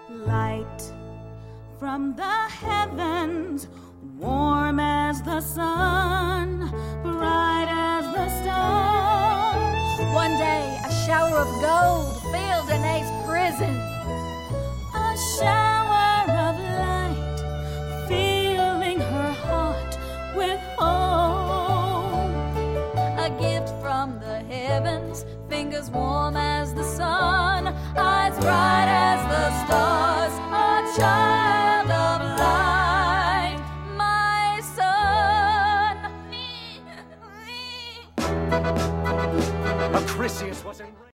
Light from the heavens, warm as the sun, bright as the stars. One day, a shower of gold filled Danae's prison. A shower of light filling her heart with hope. A gift from the heavens, fingers warm as the sun, eyes bright as the stars, a child of light, my son. Acrisius was enraged.